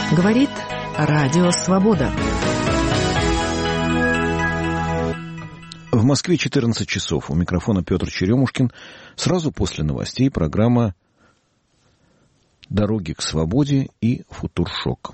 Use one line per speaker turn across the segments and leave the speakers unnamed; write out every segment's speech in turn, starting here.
Говорит Радио Свобода.
В Москве 14 часов. У микрофона Петр Черемушкин. Сразу после новостей программа «Дороги к свободе» и «Футуршок».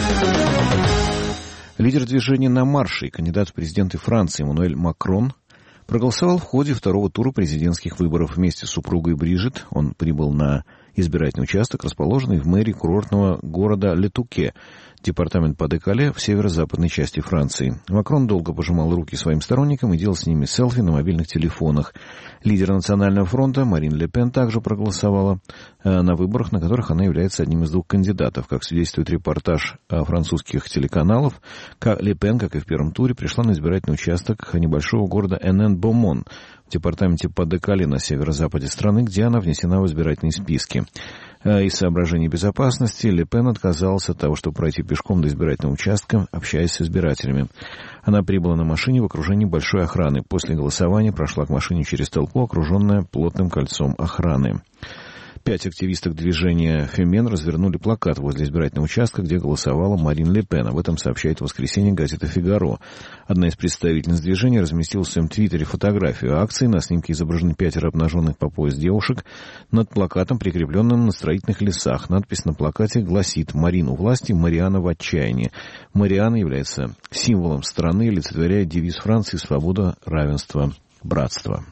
Лидер движения «На марше» и кандидат в президенты Франции Эммануэль Макрон проголосовал в ходе второго тура президентских выборов вместе с супругой Брижит. Он прибыл на избирательный участок, расположенный в мэрии курортного города Ле-Туке, департамент Pas-de-Calais в северо-западной части Франции. Макрон долго пожимал руки своим сторонникам и делал с ними селфи на мобильных телефонах. Лидер Национального фронта Марин Ле Пен также проголосовала на выборах, на которых она является одним из двух кандидатов. Как свидетельствует репортаж французских телеканалов, Ле Пен, как и в первом туре, пришла на избирательный участок небольшого города Энен-Бомон в департаменте Pas-de-Calais на северо-западе страны, где она внесена в избирательные списки. Из соображений безопасности Ле Пен отказалась от того, чтобы пройти пешком до избирательного участка, общаясь с избирателями. Она прибыла на машине в окружении большой охраны. После голосования прошла к машине через толпу, окруженная плотным кольцом охраны. 5 активисток движения «Фемен» развернули плакат возле избирательного участка, где голосовала Марин Ле Пен. Об этом сообщает в воскресенье газета «Фигаро». Одна из представительниц движения разместила в своем твиттере фотографию акции. На снимке изображены 5 обнаженных по пояс девушек над плакатом, прикрепленным на строительных лесах. Надпись на плакате гласит: «Марин у власти, Мариана в отчаянии». Мариана является символом страны и олицетворяет девиз Франции «Свобода, равенство, братство».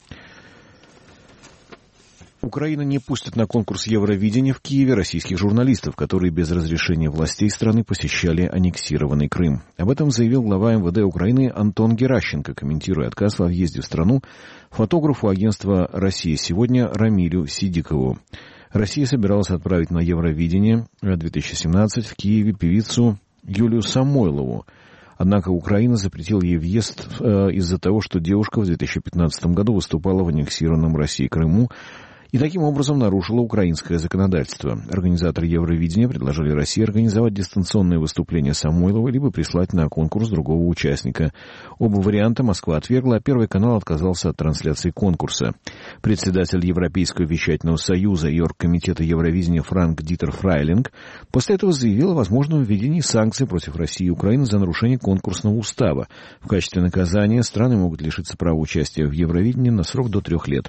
Украина не пустит на конкурс Евровидения в Киеве российских журналистов, которые без разрешения властей страны посещали аннексированный Крым. Об этом заявил глава МВД Украины Антон Геращенко, комментируя отказ во въезде в страну фотографу агентства «Россия сегодня» Рамилю Сидикову. Россия собиралась отправить на Евровидение 2017 в Киеве певицу Юлию Самойлову. Однако Украина запретила ей въезд из-за того, что девушка в 2015 году выступала в аннексированном Россией Крыму и таким образом нарушила украинское законодательство. Организаторы Евровидения предложили России организовать дистанционное выступление Самойловой либо прислать на конкурс другого участника. Оба варианта Москва отвергла, а Первый канал отказался от трансляции конкурса. Председатель Европейского вещательного союза и оргкомитета Евровидения Франк Дитер Фрайлинг после этого заявил о возможном введении санкций против России и Украины за нарушение конкурсного устава. В качестве наказания страны могут лишиться права участия в Евровидении на срок до 3 лет.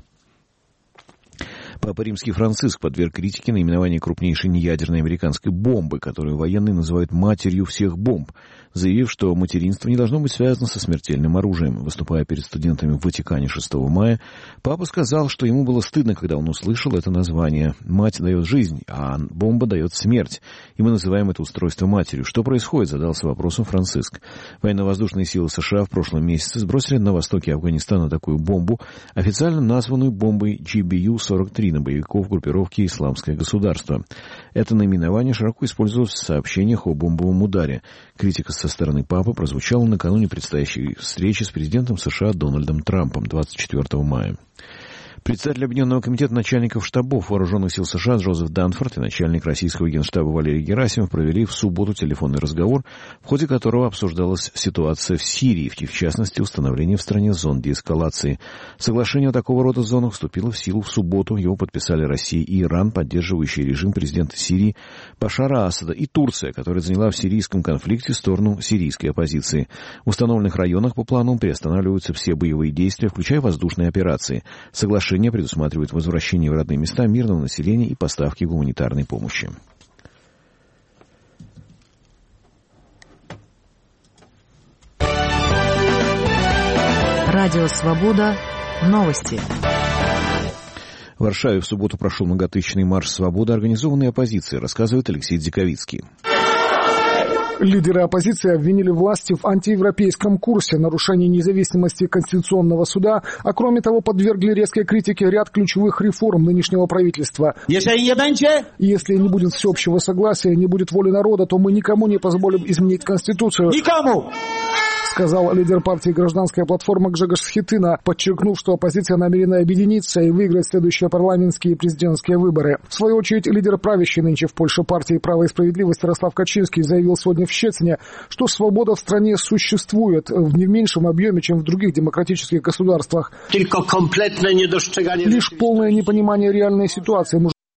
Папа Римский Франциск подверг критике наименование крупнейшей неядерной американской бомбы, которую военные называют «матерью всех бомб», заявив, что материнство не должно быть связано со смертельным оружием. Выступая перед студентами в Ватикане 6 мая, папа сказал, что ему было стыдно, когда он услышал это название. «Мать дает жизнь, а бомба дает смерть, и мы называем это устройство матерью». Что происходит, задался вопросом Франциск. Военно-воздушные силы США в прошлом месяце сбросили на востоке Афганистана такую бомбу, официально названную бомбой GBU-43, на боевиков группировки «Исламское государство». Это наименование широко использовалось в сообщениях о бомбовом ударе. Критика со стороны папы прозвучала накануне предстоящей встречи с президентом США Дональдом Трампом 24 мая. Председатель Объединенного комитета начальников штабов вооруженных сил США Джозеф Данфорд и начальник российского генштаба Валерий Герасимов провели в субботу телефонный разговор, в ходе которого обсуждалась ситуация в Сирии, в частности, установление в стране зон деэскалации. Соглашение о такого рода зонах вступило в силу в субботу. Его подписали Россия и Иран, поддерживающие режим президента Сирии Башара Асада, и Турция, которая заняла в сирийском конфликте сторону сирийской оппозиции. В установленных районах по плану приостанавливаются все боевые действия, включая воздушные операции. Соглашение предусматривает возвращение в родные места мирного населения и поставки гуманитарной помощи.
Радио «Свобода». Новости.
В Варшаве в субботу прошел многотысячный марш свободы, организованный оппозицией, рассказывает Алексей Дзиковицкий.
Лидеры оппозиции обвинили власти в антиевропейском курсе, нарушении независимости Конституционного суда, а кроме того подвергли резкой критике ряд ключевых реформ нынешнего правительства. Если не будет всеобщего согласия, не будет воли народа, то мы никому не позволим изменить Конституцию. Никому! Сказал лидер партии «Гражданская платформа» Гжегош Схитына, подчеркнув, что оппозиция намерена объединиться и выиграть следующие парламентские и президентские выборы. В свою очередь, лидер правящей нынче в Польше партии «Право и справедливость» Ярослав Качинский заявил сегодня в Щецине, что свобода в стране существует в не меньшем объеме, чем в других демократических государствах. Лишь полное непонимание реальной ситуации